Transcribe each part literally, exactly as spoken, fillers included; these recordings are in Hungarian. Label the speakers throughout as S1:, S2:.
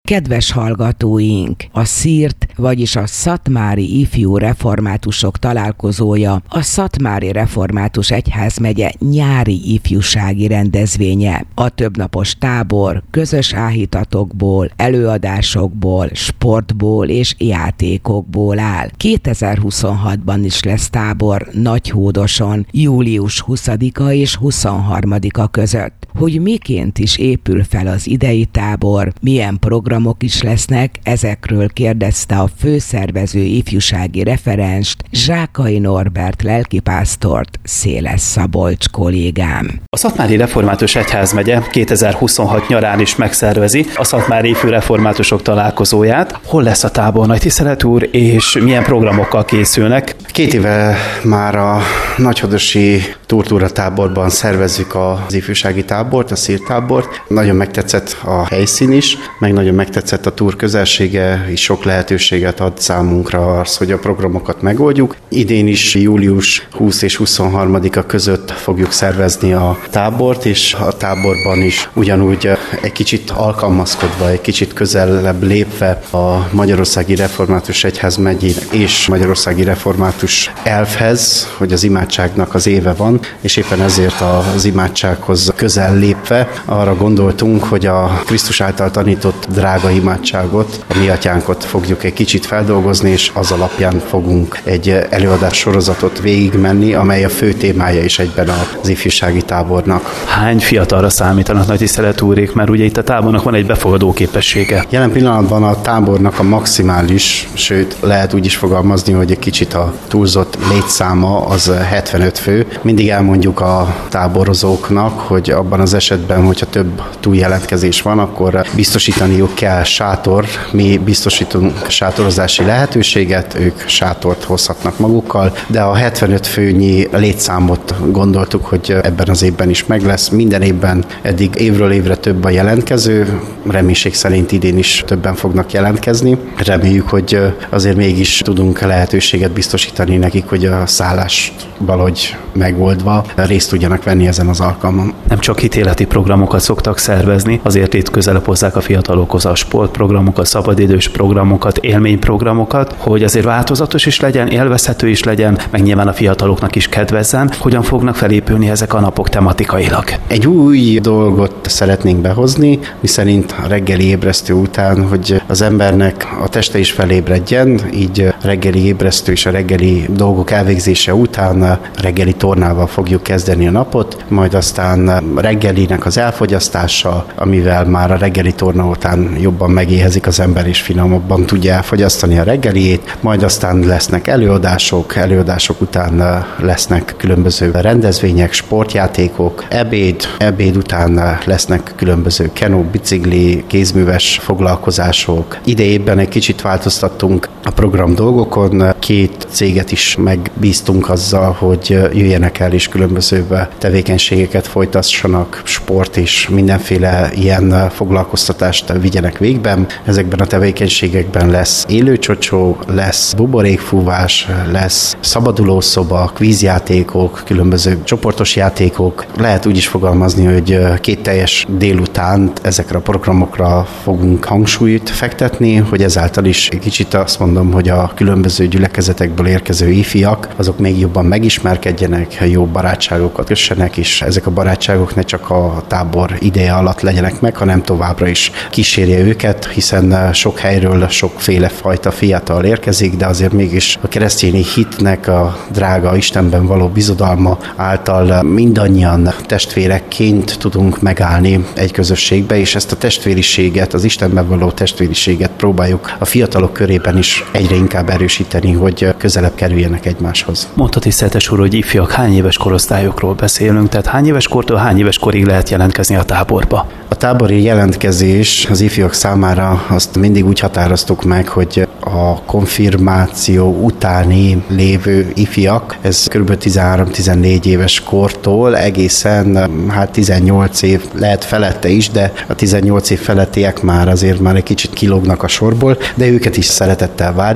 S1: Kedves hallgatóink, a szírt, vagyis a Szatmári Ifjú Reformátusok találkozója a Szatmári Református Egyházmegye nyári ifjúsági rendezvénye. A többnapos tábor közös áhítatokból, előadásokból, sportból és játékokból áll. kétezer-huszonhatban is lesz tábor Nagyhódoson, július huszadika és huszonharmadika között. Hogy miként is épül fel az idei tábor, milyen programok is lesznek, ezekről kérdezte a főszervező ifjúsági referenst, Zsákai Norbert lelkipásztort, Széles Szabolcs kollégám.
S2: A Szatmári Református Egyházmegye kétezer-huszonhat nyarán is megszervezi a Szatmári Ifjú Reformátusok találkozóját. Hol lesz a tábor, nagy tisztelet úr, és milyen programokkal készülnek?
S3: Két éve már a nagyhodosi Túrtúra táborban szervezzük az ifjúsági tábort, a szírtábort. Nagyon megtetszett a helyszín is, meg nagyon megtetszett a túr közelsége, és sok lehetőséget ad számunkra az, hogy a programokat megoldjuk. Idén is július huszadika és huszonharmadika között fogjuk szervezni a tábort, és a táborban is ugyanúgy egy kicsit alkalmazkodva, egy kicsit közelebb lépve a Magyarországi Református Egyházmegyének és Magyarországi Református elfhez, hogy az imádságnak az éve van, és éppen ezért az imádsághoz közel lépve arra gondoltunk, hogy a Krisztus által tanított drága imádságot, a Mi Atyánkot fogjuk egy kicsit feldolgozni, és az alapján fogunk egy előadás sorozatot végigmenni, amely a fő témája is egyben az ifjúsági tábornak.
S2: Hány fiatalra számítanak, nagy tisztelet úrék, mert ugye itt a tábornak van egy befogadó képessége?
S3: Jelen pillanatban a tábornak a maximális, sőt lehet úgy is fogalmazni, hogy egy kicsit a túlzott létszáma az hetvenöt fő. Mindig elmondjuk a táborozóknak, hogy abban az esetben, hogyha több túljelentkezés van, akkor biztosítaniuk kell sátor. Mi biztosítunk sátorozási lehetőséget, ők sátort hozhatnak magukkal, de a hetvenöt főnyi létszámot gondoltuk, hogy ebben az évben is meg lesz. Minden évben eddig évről évre több a jelentkező, reménység szerint idén is többen fognak jelentkezni. Reméljük, hogy azért mégis tudunk lehetőséget biztosítani nekik, hogy a szállást valahogy megoldva részt tudjanak venni ezen az alkalmon.
S2: Nem csak hitéleti programokat szoktak szervezni, azért itt közelebb hozzák a fiatalokhoz a sportprogramokat, szabadidős programokat, élményprogramokat, hogy azért változatos is legyen, élvezhető is legyen, meg nyilván a fiataloknak is kedvezzen. Hogyan fognak felépülni ezek a napok tematikailag?
S3: Egy új dolgot szeretnénk behozni, miszerint a reggeli ébresztő után, hogy az embernek a teste is felébredjen, így reggeli ébresztő és a reggeli dolgok elvégzése után reggeli tornával fogjuk kezdeni a napot, majd aztán reggelinek az elfogyasztása, amivel már a reggeli torna után jobban megéhezik az ember és finomabban tudja elfogyasztani a reggeliét, majd aztán lesznek előadások, előadások után lesznek különböző rendezvények, sportjátékok, ebéd, ebéd után lesznek különböző kenó, bicikli, kézműves foglalkozások. Idejében egy kicsit változtattunk a program dolgokon, két céget is megbíztunk azzal, hogy jöjjenek el és különböző tevékenységeket folytassanak, sport és mindenféle ilyen foglalkoztatást vigyenek végben. Ezekben a tevékenységekben lesz élőcsocsó, lesz buborékfúvás, lesz szabadulószoba, kvízjátékok, különböző csoportos játékok. Lehet úgy is fogalmazni, hogy két teljes délután ezekre a programokra fogunk hangsúlyt fektetni, hogy ezáltal is egy kicsit azt mondom, hogy a különböző gyülekezetekből érkező ifjak, azok még jobban megismerkedjenek, jó barátságokat kössenek, és ezek a barátságok ne csak a tábor ideje alatt legyenek meg, hanem továbbra is kísérje őket, hiszen sok helyről sokféle fajta fiatal érkezik, de azért mégis a keresztény hitnek a drága Istenben való bizodalma által mindannyian testvérekként tudunk megállni egy közösségbe, és ezt a testvériséget, az Istenben való testvériséget próbáljuk a fiatalok körében is egyre inkább erősíteni, hogy közelebb kerüljenek egymáshoz.
S2: Mondta tiszteltes úr, hogy ifjak, hány éves korosztályokról beszélünk, tehát hány éves kortól hány éves korig lehet jelentkezni a táborba?
S3: A tábori jelentkezés az ifjak számára azt mindig úgy határoztuk meg, hogy a konfirmáció utáni lévő ifjak, ez kb. tizenhárom-tizennégy éves kortól egészen hát tizennyolc év, lehet felette is, de a tizennyolc év felettiek már azért már egy kicsit kilógnak a sorból, de őket is szeretettel várjuk,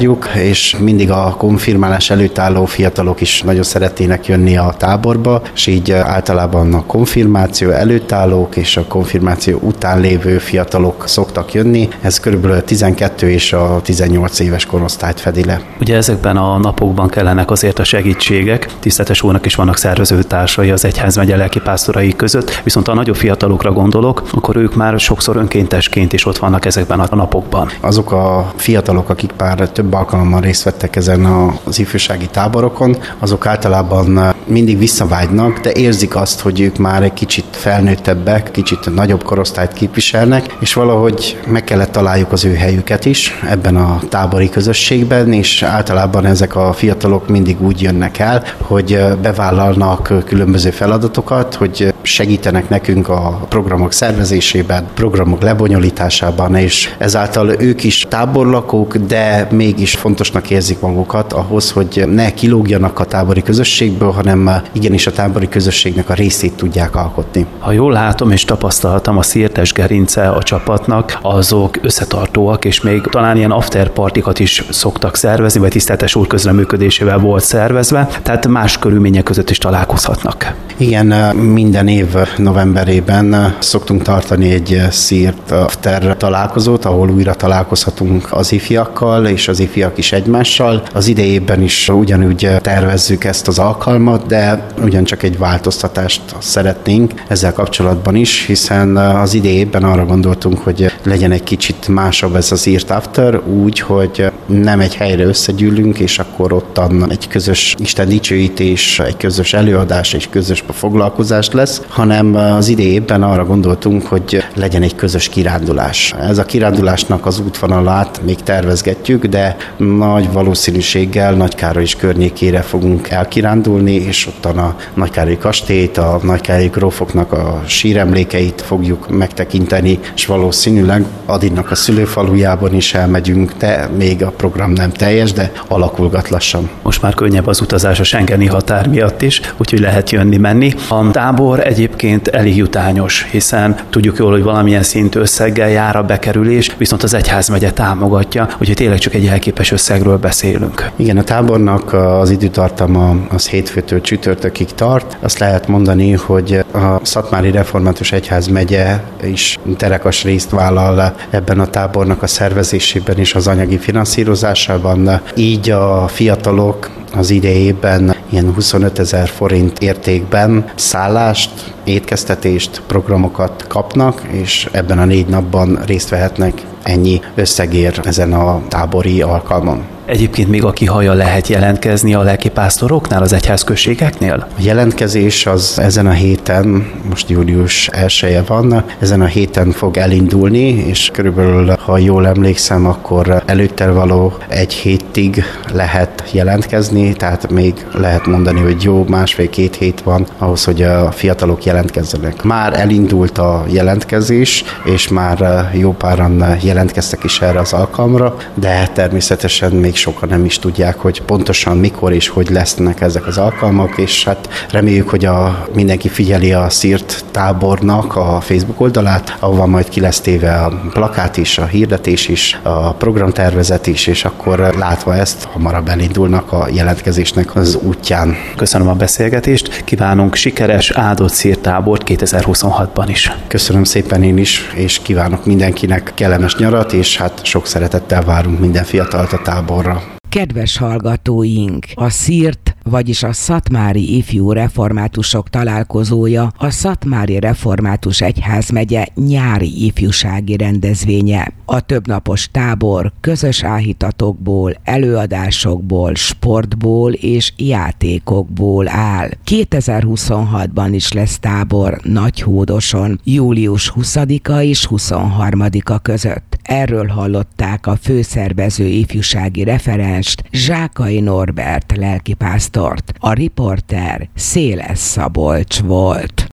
S3: és mindig a konfirmálás előtt álló fiatalok is nagyon szeretnének jönni a táborba, és így általában a konfirmáció előtt állók és a konfirmáció után lévő fiatalok szoktak jönni. Ez körülbelül tizenkettő és a tizennyolc éves korosztályt fedi le.
S2: Ugye ezekben a napokban kellenek azért a segítségek. Tiszteletes úrnak is vannak szervezőtársai az egyházmegye lelkipásztorai között, viszont a nagyobb fiatalokra gondolok, akkor ők már sokszor önkéntesként is ott vannak ezekben a napokban.
S3: Azok a fiatalok, akik már több alkalommal részt vettek ezen az ifjúsági táborokon, azok általában mindig visszavágynak, de érzik azt, hogy ők már egy kicsit felnőttebbek, kicsit nagyobb korosztályt képviselnek, és valahogy meg kellett találjuk az ő helyüket is ebben a tábori közösségben, és általában ezek a fiatalok mindig úgy jönnek el, hogy bevállalnak különböző feladatokat, hogy segítenek nekünk a programok szervezésében, programok lebonyolításában, és ezáltal ők is táborlakók, de mégis fontosnak érzik magukat ahhoz, hogy ne kilógjanak a tábori közösségből, hanem igenis a tábori közösségnek a részét tudják alkotni.
S2: Ha jól látom és tapasztaltam, a szirtes gerince a csapatnak, azok összetartóak, és még talán ilyen afterpartikat is szoktak szervezni, vagy tiszteletes úr közreműködésével volt szervezve, tehát más körülmények között is találkozhatnak.
S3: Igen, minden év novemberében szoktunk tartani egy szírt after találkozót, ahol újra találkozhatunk az ifjakkal, és az ifjak is egymással. Az idejében is ugyanúgy tervezzük ezt az alkalmat, de ugyancsak egy változtatást szeretnénk ezzel kapcsolatban is, hiszen az idejében arra gondoltunk, hogy legyen egy kicsit másabb ez az írt after, úgy, hogy nem egy helyre összegyűlünk, és akkor ottan egy közös Isten dicsőítés, egy közös előadás, egy közös foglalkozás lesz, hanem az idejében arra gondoltunk, hogy legyen egy közös kirándulás. Ez a kirándulásnak az útvonalát még tervezgetjük, de nagy valószínűséggel Nagykároly és környékére fogunk elkirándulni, és ottan a Nagykárolyi kastélyt, a Nagykárolyi grófoknak a síremlékeit fogjuk megtekinteni, és valószínűleg Adinnak a szülőfalujában is elmegyünk, de még a program nem teljes, de alakulgat lassan.
S2: Most már könnyebb az utazás a schengeni határ miatt is, úgyhogy lehet jönni-menni. A tábor egyébként elég jutányos, hiszen tudjuk jól, hogy valamilyen szintű összeggel jár a bekerülés, viszont az egyházmegye támogatja, úgyhogy tényleg csak egy elképes összegről beszélünk.
S3: Igen, a tábornak az időtartama az hétfőtől csütörtökig tart. Azt lehet mondani, hogy a Szatmári Református Egyházmegye is terekas részt vállal ebben a tábornak a szervezésében és az anyagi finanszírozásában. Így a fiatalok az idejében ilyen huszonöt ezer forint értékben szállást, étkeztetést, programokat kapnak, és ebben a négy napban részt vehetnek ennyi összegér ezen a tábori alkalmon.
S2: Egyébként még aki hallja, lehet jelentkezni a lelkipásztoroknál, az egyházközségeknél?
S3: A jelentkezés az ezen a héten, most július elseje van, ezen a héten fog elindulni, és körülbelül, ha jól emlékszem, akkor előtte való egy hétig lehet jelentkezni, tehát még lehet mondani, hogy jó másfél-két hét van ahhoz, hogy a fiatalok jelentkezzenek. Már elindult a jelentkezés, és már jó páran jelentkeztek is erre az alkalomra, de természetesen még sokan nem is tudják, hogy pontosan mikor és hogy lesznek ezek az alkalmak, és hát reméljük, hogy a, mindenki figyeli a szírt tábornak a Facebook oldalát, ahova majd ki lesz téve a plakát is, a hirdetés is, a programtervezet is, és akkor látva ezt, hamarabb elindulnak a jelentkezésnek az útján.
S2: Köszönöm a beszélgetést, kívánunk sikeres, áldott szírt tábort kétezer-huszonhatban is.
S3: Köszönöm szépen én is, és kívánok mindenkinek kellemes nyarat, és hát sok szeretettel várunk minden fiatalt a táborra.
S1: Kedves hallgatóink, a szírt, vagyis a Szatmári Ifjú Reformátusok találkozója a Szatmári Református Egyházmegye nyári ifjúsági rendezvénye. A többnapos tábor közös áhítatokból, előadásokból, sportból és játékokból áll. kétezer-huszonhatban is lesz tábor Nagyhódoson, július huszadika és huszonharmadika között. Erről hallották a főszervező ifjúsági referenst, Zsákai Norbert lelkipásztort. A riporter Széles Szabolcs volt.